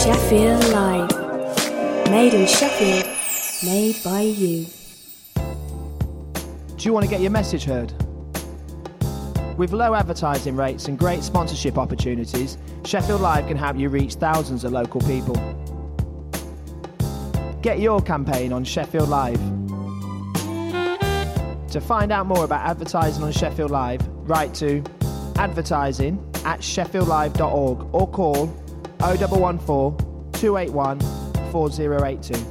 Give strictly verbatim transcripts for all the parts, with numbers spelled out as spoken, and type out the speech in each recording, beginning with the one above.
Sheffield Live. Made in Sheffield, made by you. Do you want to get your message heard? With low advertising rates and great sponsorship opportunities, Sheffield Live can help you reach thousands of local people. Get your campaign on Sheffield Live. To find out more about advertising on Sheffield Live, write to advertising at sheffield live dot org or call oh one one four, two eight one, four oh eight two.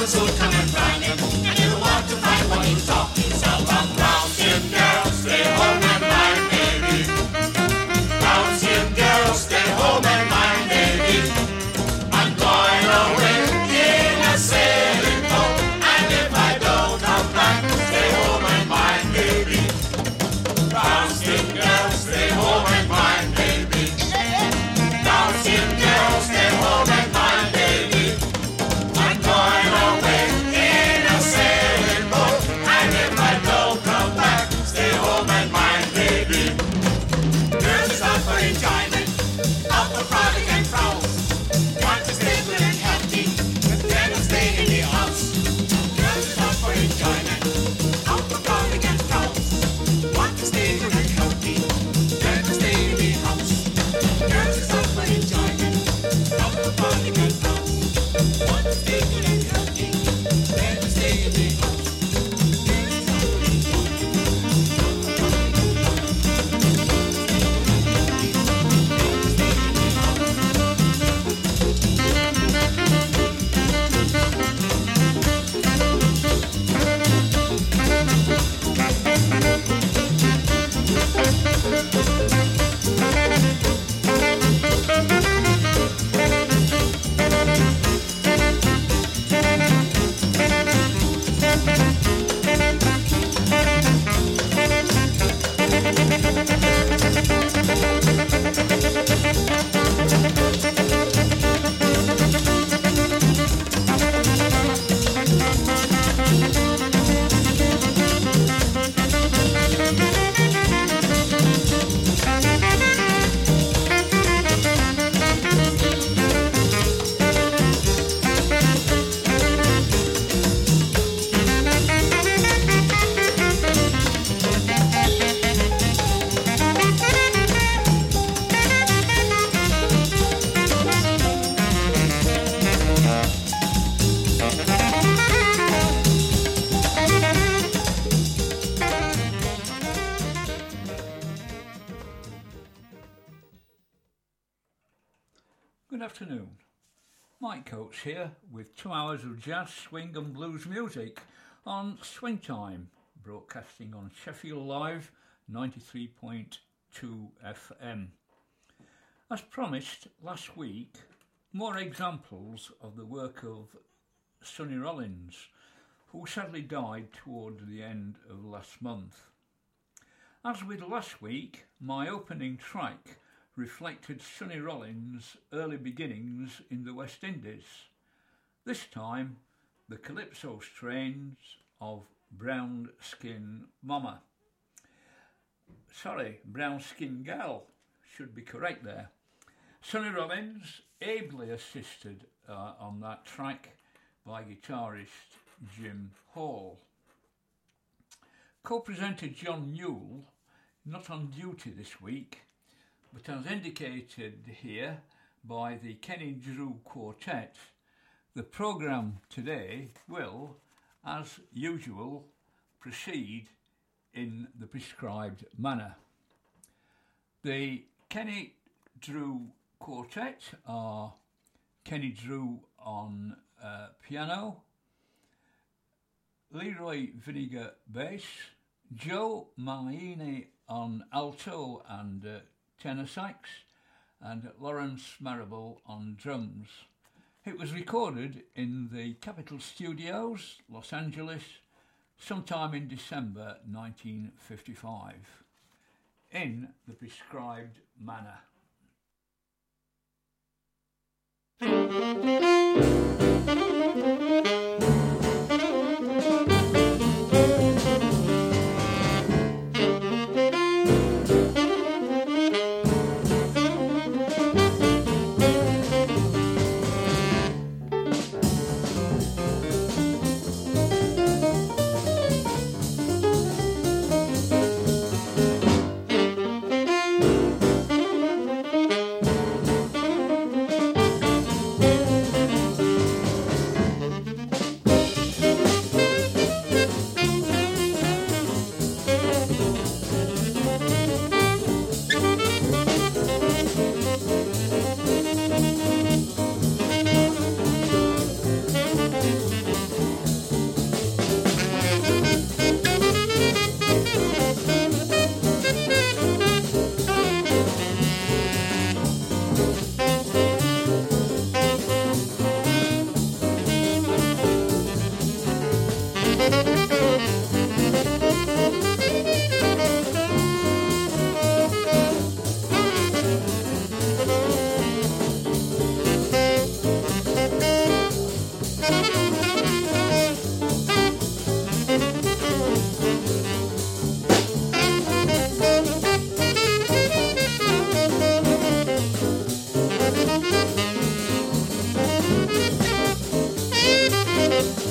will soon come and find him, and you'll want to find what he's talking about. Brown skin girl, stay home and mind, baby. Brown skin girl, stay home and mind, baby. I'm going away in a sailing boat, and if I don't come back, stay home and mind, baby. Brown skin girl, stay home and mind, baby. Brown skin girl, stay home and mind, baby. I'm going away in a sailing boat, and if I don't come back, stay home and mind, baby. Girls is out for enjoyment, out for frolic and frowns. Want to stay good and healthy, but then I'll stay in the house. Girls is out for enjoyment, out for frolic and frowns. Want to stay good and healthy, then I'll stay in the house. Girls is out for enjoyment, out for frolic and frowns. Want to stay good and healthy, then I'll stay in the house. Good afternoon. Mike Coates here with two hours of jazz, swing and blues music on Swing Time, broadcasting on Sheffield Live ninety-three point two F M. As promised last week, more examples of the work of Sonny Rollins, who sadly died toward the end of last month. As with last week, my opening track reflected Sonny Rollins' early beginnings in the West Indies, this time the calypso strains of Brown Skin Mama. Sorry, Brown Skin Gal should be correct there. Sonny Rollins, ably assisted uh, on that track by guitarist Jim Hall. Co-presenter John Newell, not on duty this week, but as indicated here by the Kenny Drew Quartet, the programme today will, as usual, proceed in the prescribed manner. The Kenny Drew Quartet are Kenny Drew on uh, piano, Leroy Vinegar bass, Joe Maini on alto and uh, tenor sax, and Lawrence Marable on drums. It was recorded in the Capitol Studios, Los Angeles, sometime in December nineteen fifty-five, in the prescribed manner.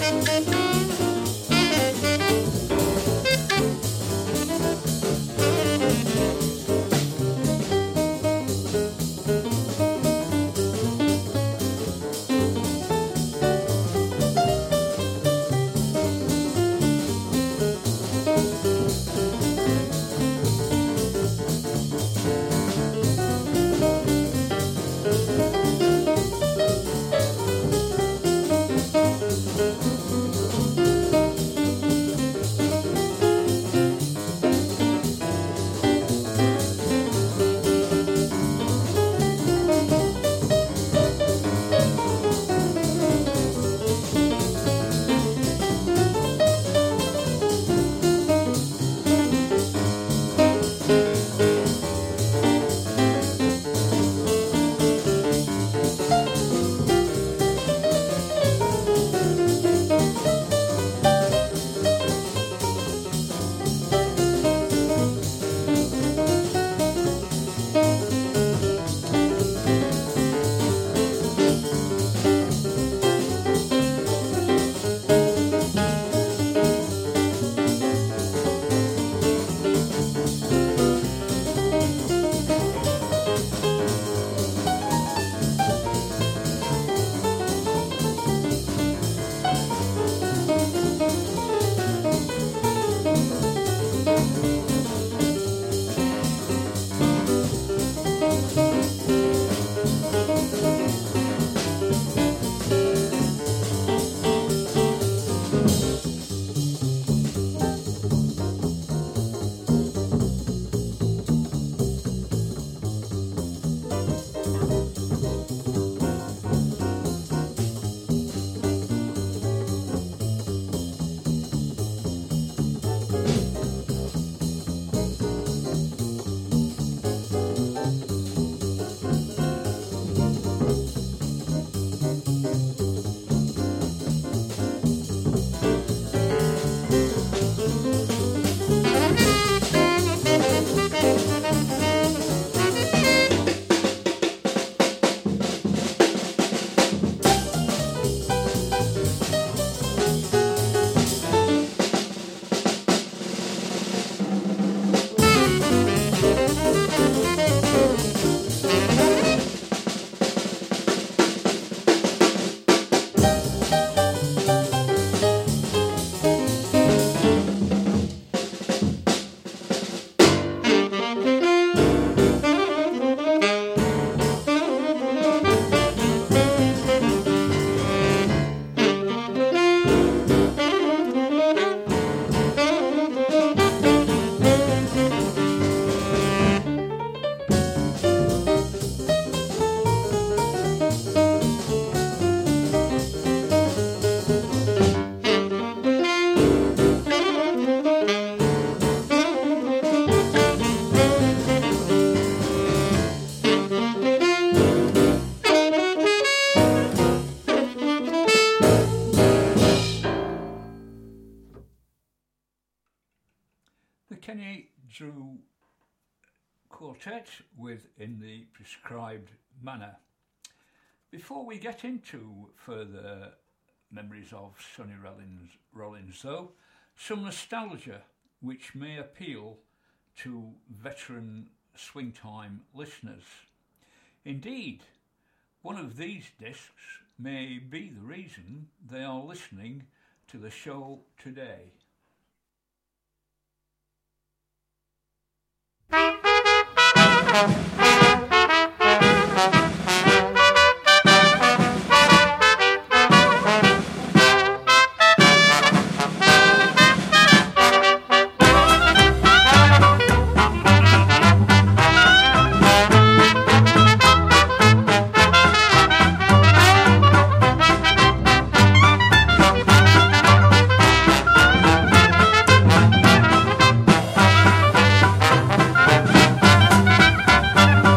Kenny Drew Quartet with In the Prescribed Manner. Before we get into further memories of Sonny Rollins, Rollins though, some nostalgia which may appeal to veteran Swingtime listeners. Indeed, one of these discs may be the reason they are listening to the show today. Thank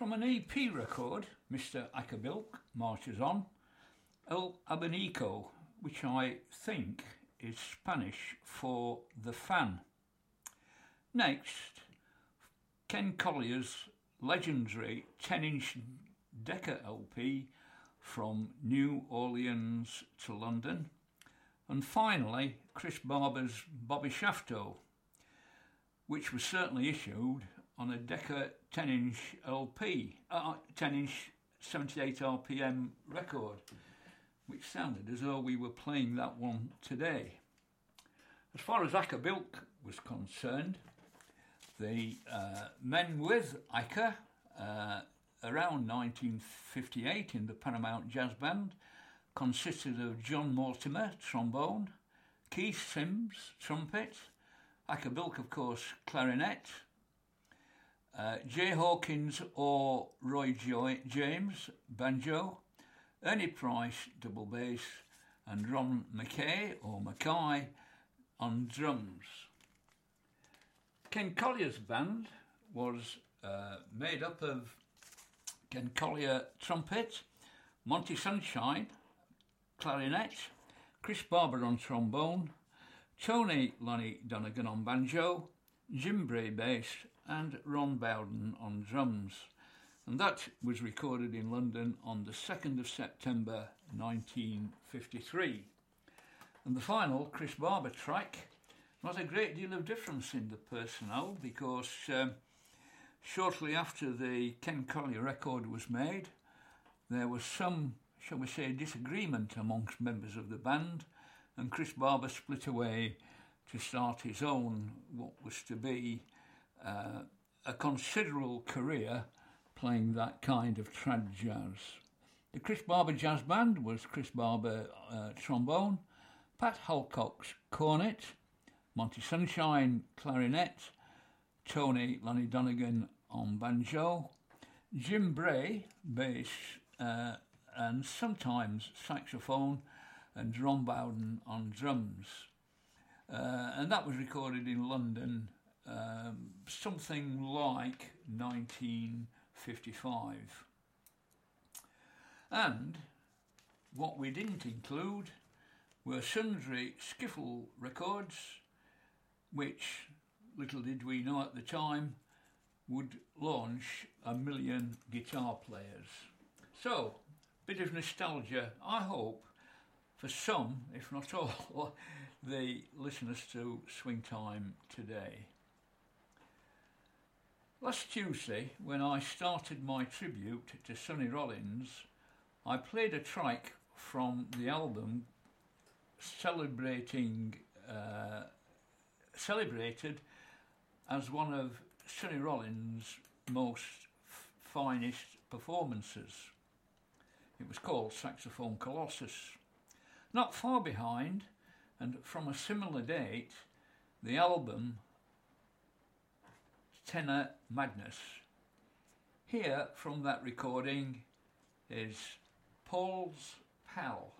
From an E P record, Mister Acapulco marches on, El Abanico, which I think is Spanish for the fan. Next, Ken Collier's legendary ten-inch Decca L P, From New Orleans to London. And finally, Chris Barber's Bobby Shafto, which was certainly issued on a Decca ten-inch L P, uh, ten-inch seventy-eight R P M record, which sounded as though we were playing that one today. As far as Acapulco was concerned, the uh, men with Ika, uh, around nineteen fifty-eight in the Paramount Jazz Band, consisted of John Mortimer, trombone, Keith Sims, trumpet, Acapulco, of course, clarinet, uh, Jay Hawkins or Roy Joy- James, banjo, Ernie Price, double bass, and Ron McKay or Mackay on drums. Ken Collier's band was uh, made up of Ken Collier trumpet, Monty Sunshine clarinet, Chris Barber on trombone, Tony Lonnie Donegan on banjo, Jim Bray bass, and Ron Bowden on drums. And that was recorded in London on the second of September nineteen fifty-three. And the final Chris Barber track, not a great deal of difference in the personnel, because um, shortly after the Ken Collier record was made, there was some, shall we say, disagreement amongst members of the band, and Chris Barber split away to start his own, what was to be uh, a considerable career playing that kind of trad jazz. The Chris Barber Jazz Band was Chris Barber uh, trombone, Pat Halcock's cornet, Monty Sunshine clarinet, Tony Lonnie Donegan on banjo, Jim Bray bass uh, and sometimes saxophone, and Ron Bowden on drums. Uh, and that was recorded in London um, something like nineteen fifty-five. And what we didn't include were sundry skiffle records, which, little did we know at the time, would launch a million guitar players. So, bit of nostalgia, I hope, for some, if not all, the listeners to Swing Time today. Last Tuesday, when I started my tribute to Sonny Rollins, I played a track from the album celebrating, uh, celebrated as one of Sonny Rollins' most f- finest performances. It was called Saxophone Colossus. Not far behind, and from a similar date, the album Tenor Madness. Here, from that recording, is Paul's Pal.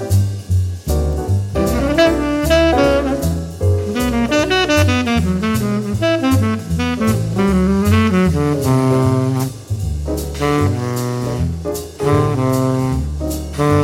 Mm-hmm.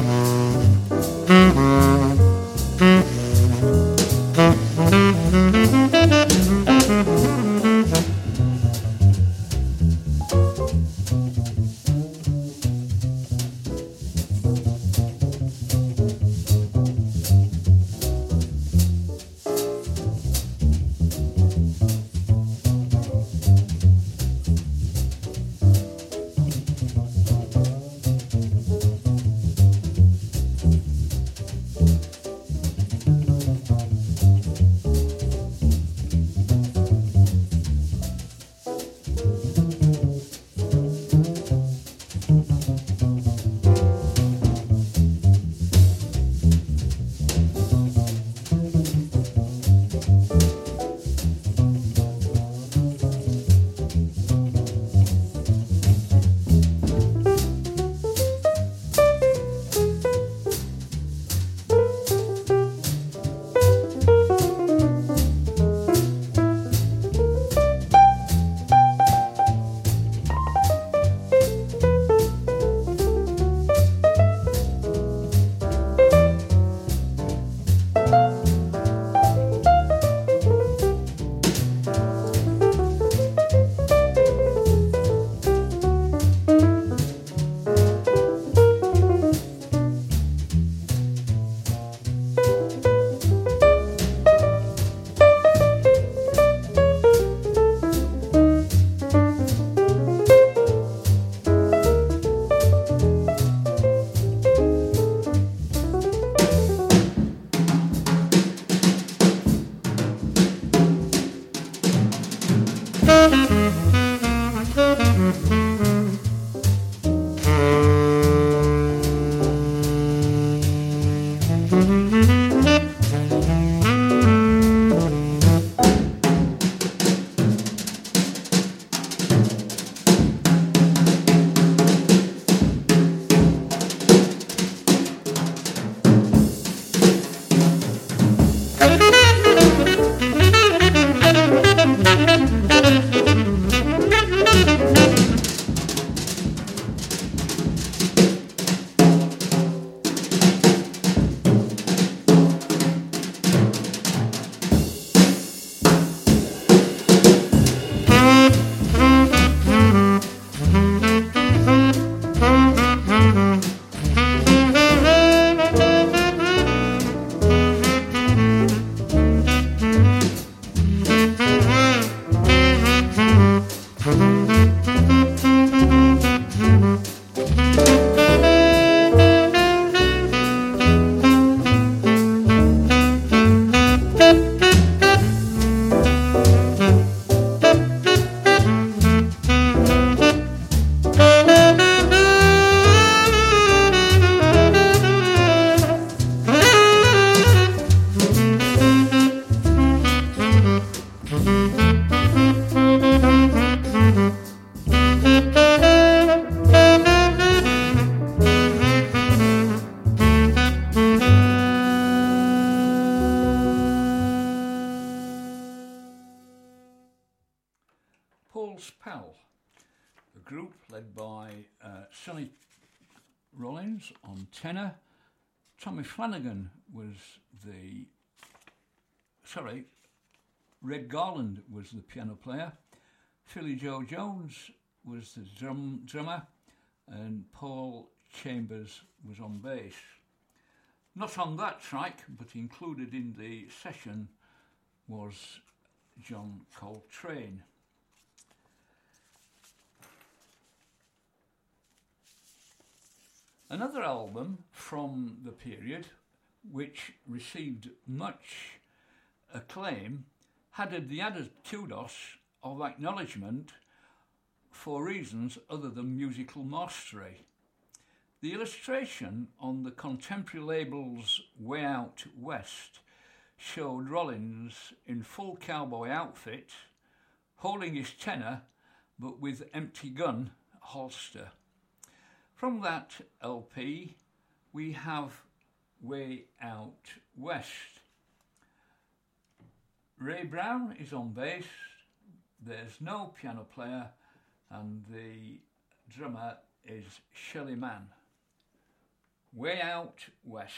Paul's Pal, a group led by uh, Sonny Rollins on tenor. Tommy Flanagan was the, sorry, Red Garland was the piano player. Philly Joe Jones was the drum, drummer, and Paul Chambers was on bass. Not on that track, but included in the session was John Coltrane. Another album from the period, which received much acclaim, had the added kudos of acknowledgement for reasons other than musical mastery. The illustration on the contemporary label's Way Out West showed Rollins in full cowboy outfit, holding his tenor but with empty gun holster. From that L P we have Way Out West. Ray Brown is on bass, there's no piano player, and the drummer is Shelley Mann. Way Out West.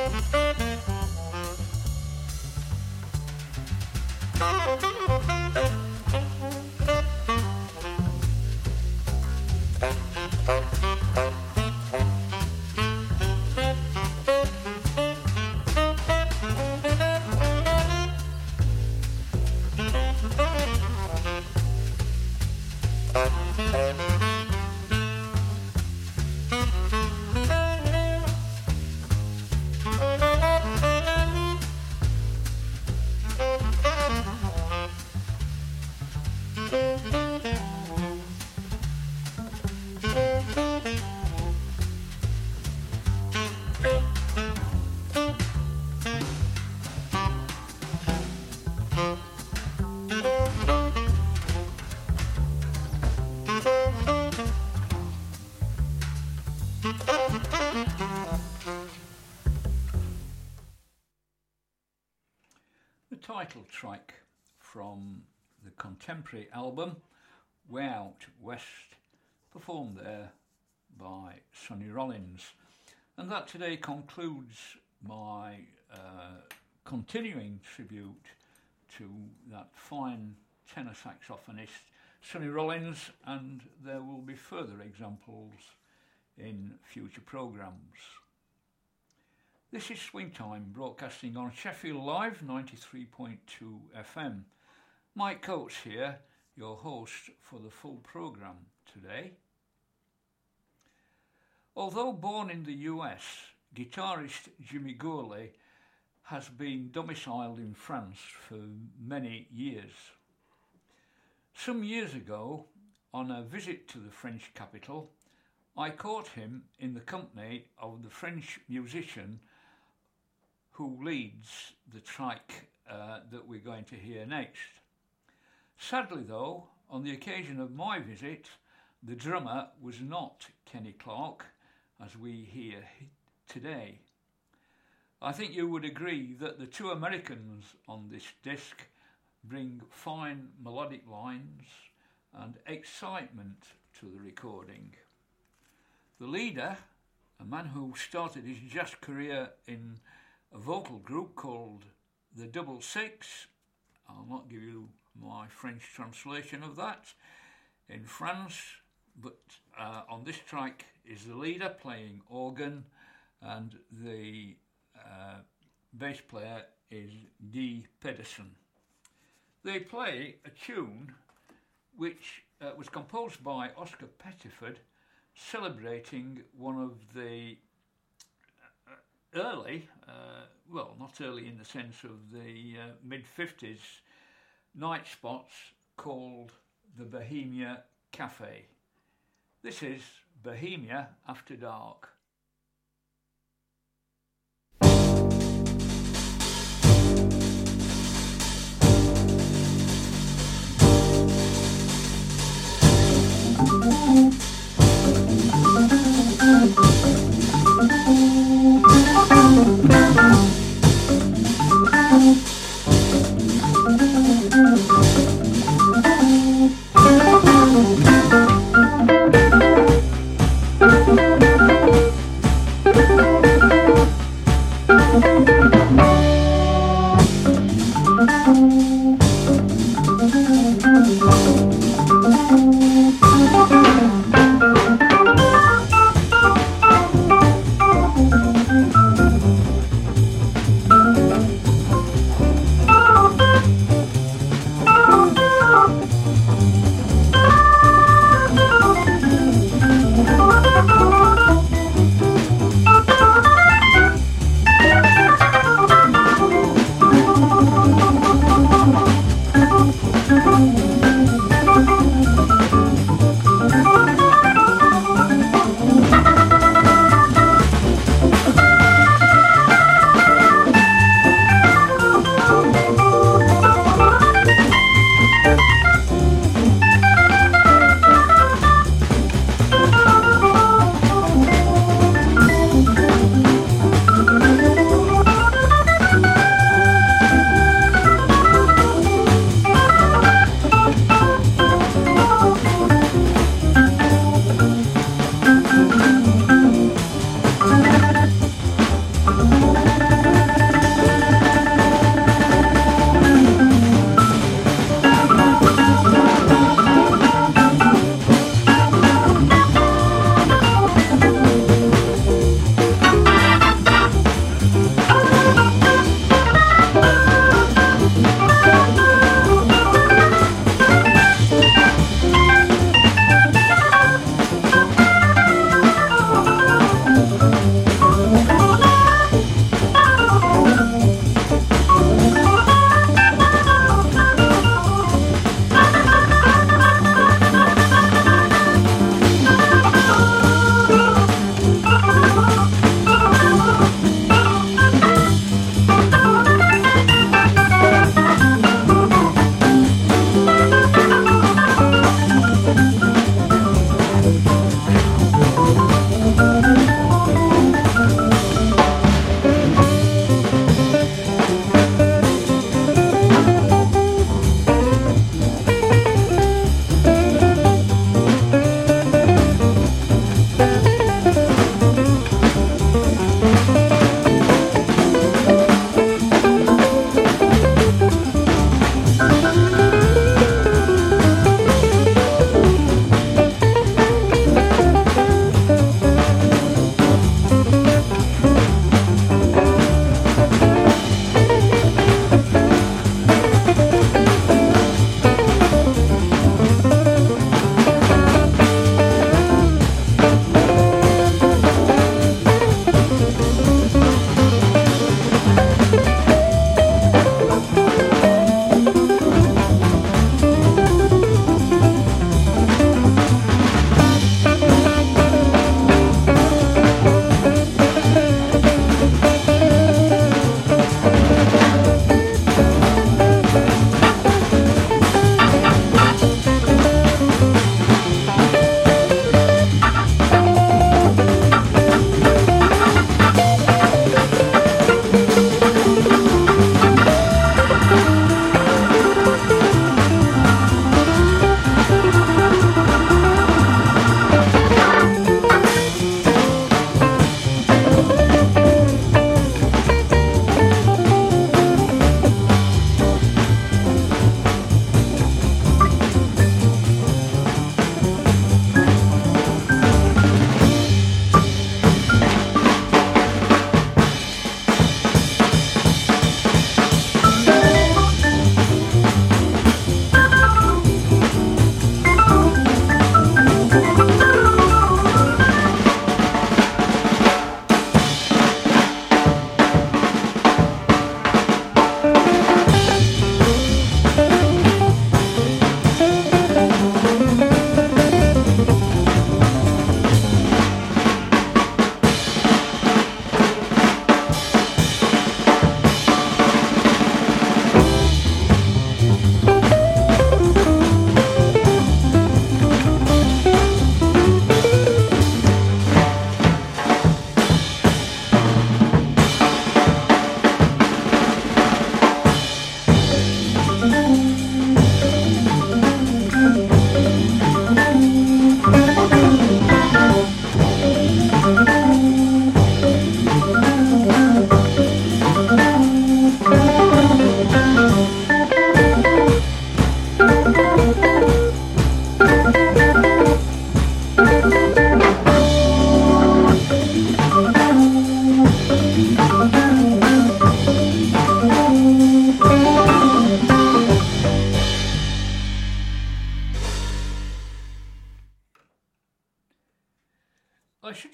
The title track from the contemporary album Way Out West, performed there by Sonny Rollins. And that today concludes my uh, continuing tribute to that fine tenor saxophonist Sonny Rollins, and there will be further examples in future programmes. This is Swing Time, broadcasting on Sheffield Live ninety-three point two F M. Mike Coates here, your host for the full programme today. Although born in the U S, guitarist Jimmy Gourley has been domiciled in France for many years. Some years ago, on a visit to the French capital, I caught him in the company of the French musician who leads the track uh, that we're going to hear next. Sadly though, on the occasion of my visit, the drummer was not Kenny Clarke, as we hear today. I think you would agree that the two Americans on this disc bring fine melodic lines and excitement to the recording. The leader, a man who started his jazz career in a vocal group called the Double Six, I'll not give you my French translation of that, in France, but uh, on this track is the leader playing organ, and the uh, bass player is Guy Pedersen. They play a tune which uh, was composed by Oscar Pettiford, celebrating one of the early, uh, well, not early in the sense of the uh, mid-fifties, night spots called the Bohemia Cafe. This is Bohemia After Dark.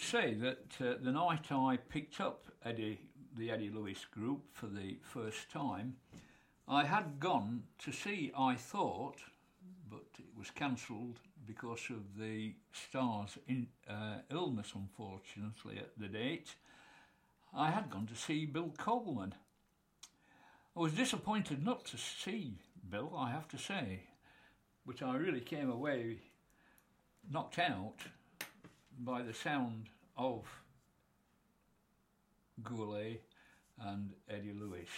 say that uh, the night I picked up Eddie, the Eddie Lewis Group for the first time, I had gone to see I Thought, but it was cancelled because of the star's in, uh, illness, unfortunately, at the date. I had gone to see Bill Coleman. I was disappointed not to see Bill, I have to say, but I really came away knocked out by the sound of Goulet and Eddie Lewis.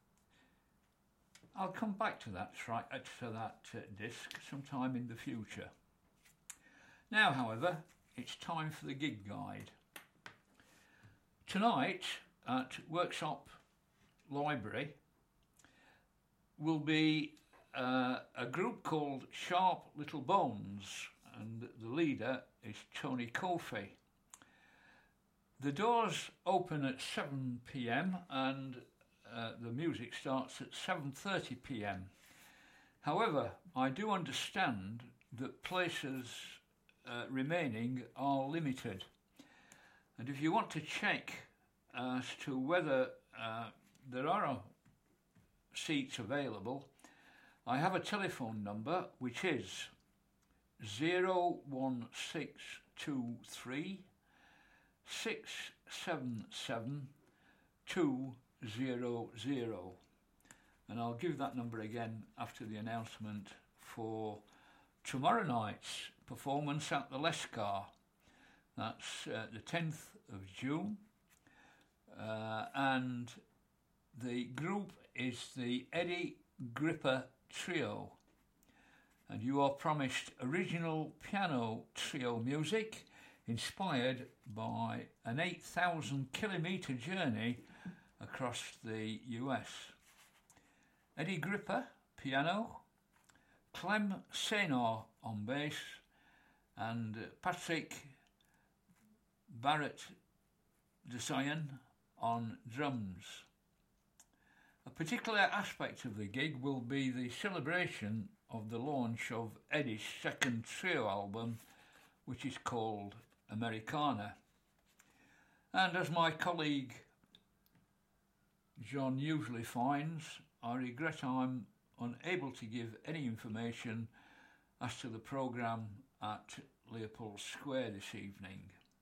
I'll come back to that tri- to that uh, disc sometime in the future. Now, however, it's time for the gig guide. Tonight at Workshop Library will be uh, a group called Sharp Little Bones, and the leader is Tony Kofi. The doors open at seven p m and uh, the music starts at seven thirty p m. However, I do understand that places uh, remaining are limited. And if you want to check as to whether uh, there are seats available, I have a telephone number which is zero one six two three six seven seven two zero zero, and I'll give that number again after the announcement for tomorrow night's performance at the Lescar. That's uh, the tenth of June, uh, and the group is the Eddie Gripper Trio, and you are promised original piano trio music inspired by an eight thousand kilometre journey across the U S. Eddie Gripper, piano, Clem Senor on bass, and Patrick Barrett Desayan on drums. A particular aspect of the gig will be the celebration of the launch of Eddie's second trio album, which is called Americana. And as my colleague John usually finds, I regret I'm unable to give any information as to the programme at Leopold Square this evening.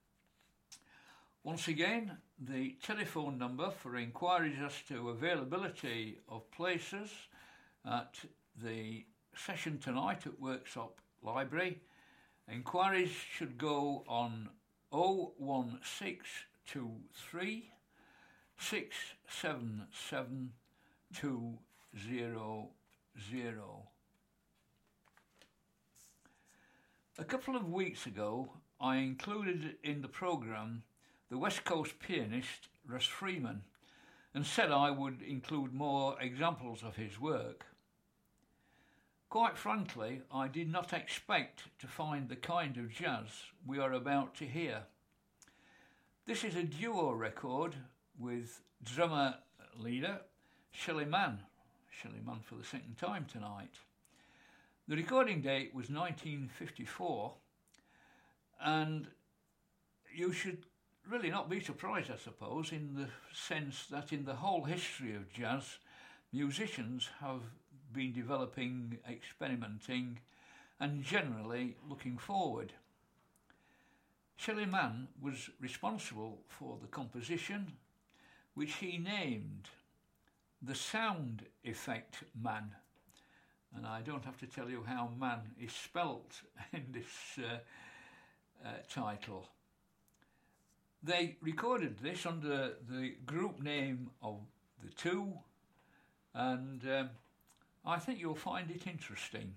Once again, the telephone number for inquiries as to availability of places at the session tonight at Workshop Library. Inquiries should go on oh one six two three six seven seven two zero zero. A couple of weeks ago, I included in the programme the West Coast pianist Russ Freeman and said I would include more examples of his work. Quite frankly, I did not expect to find the kind of jazz we are about to hear. This is a duo record with drummer leader Shelly Manne, Shelly Manne for the second time tonight. The recording date was nineteen fifty-four, and you should really not be surprised, I suppose, in the sense that in the whole history of jazz, musicians have been developing, experimenting, and generally looking forward. Shelly Manne was responsible for the composition, which he named the Sound Effect Man, and I don't have to tell you how man is spelt in this uh, uh, title. They recorded this under the group name of The Two, and um, I think you'll find it interesting.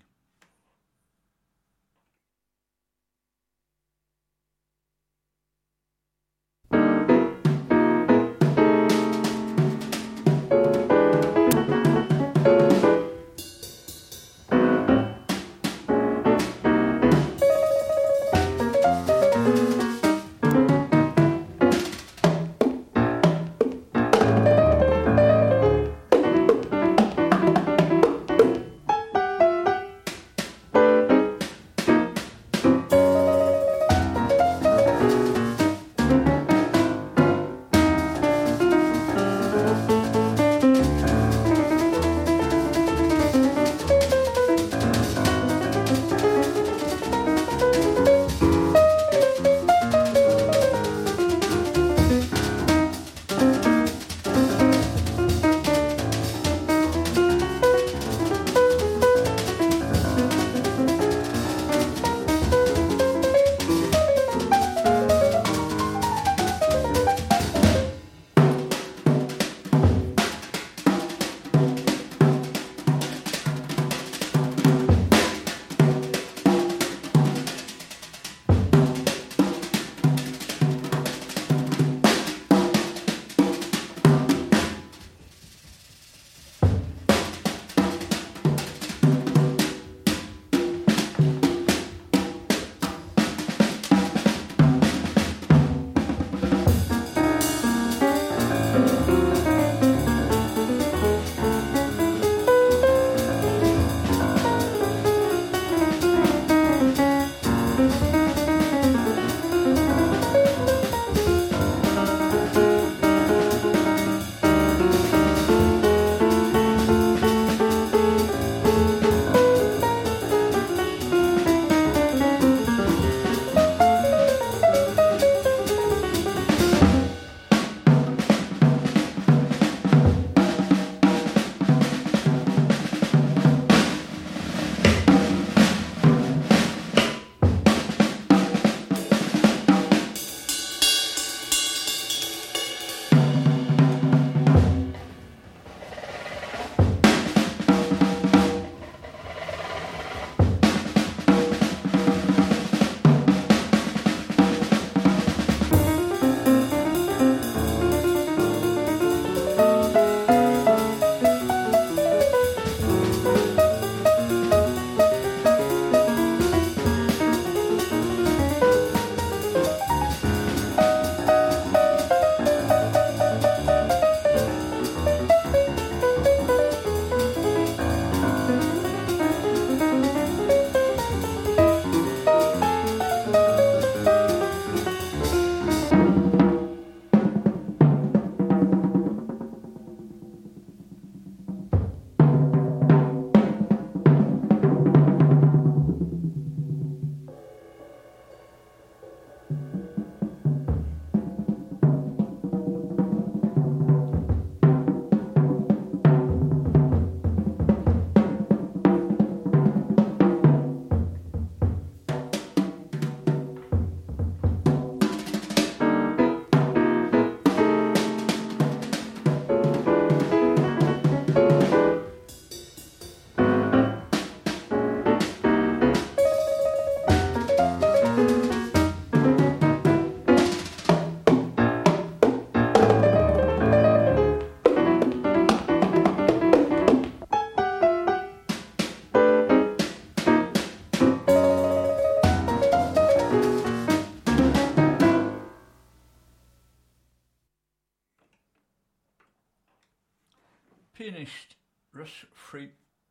pianist Russ Free.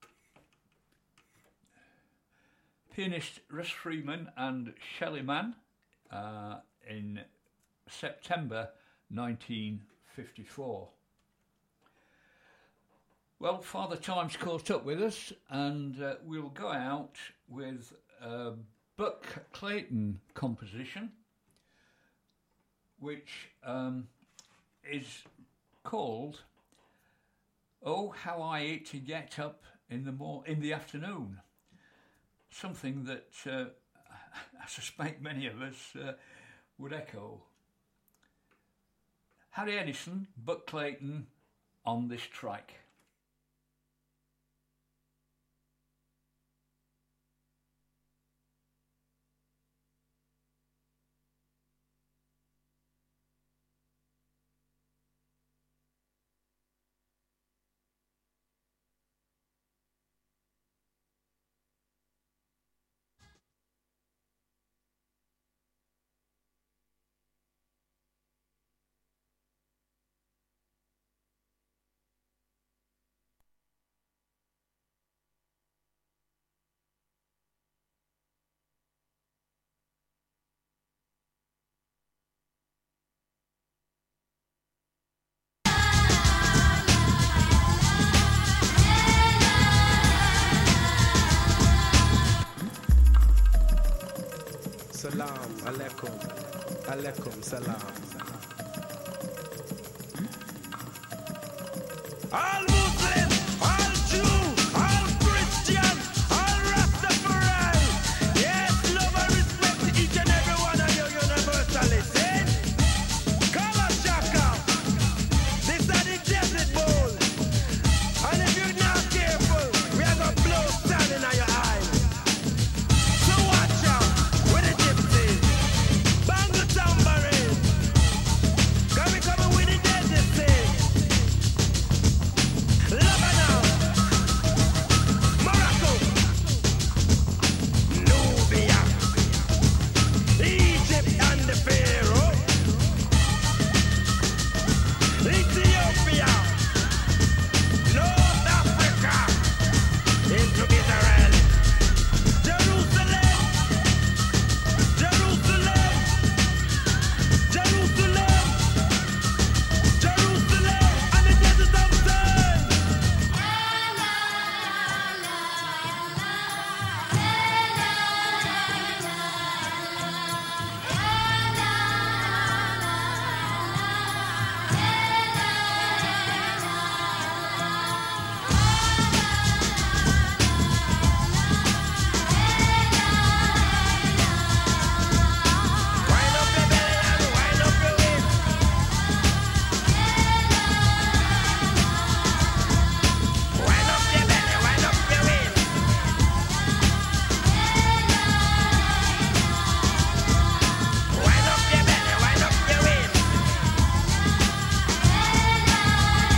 Pianist Russ Freeman and Shelley Mann uh, in September nineteen fifty-four. Well, Father Time's caught up with us, and uh, we'll go out with a Buck Clayton composition, which um, is called "Oh, How I Hate to Get Up in the Mor- in the Afternoon." Something that uh, I suspect many of us uh, would echo. Harry Edison, Buck Clayton on this track. Salam alaikum, alaikum salam. Allah!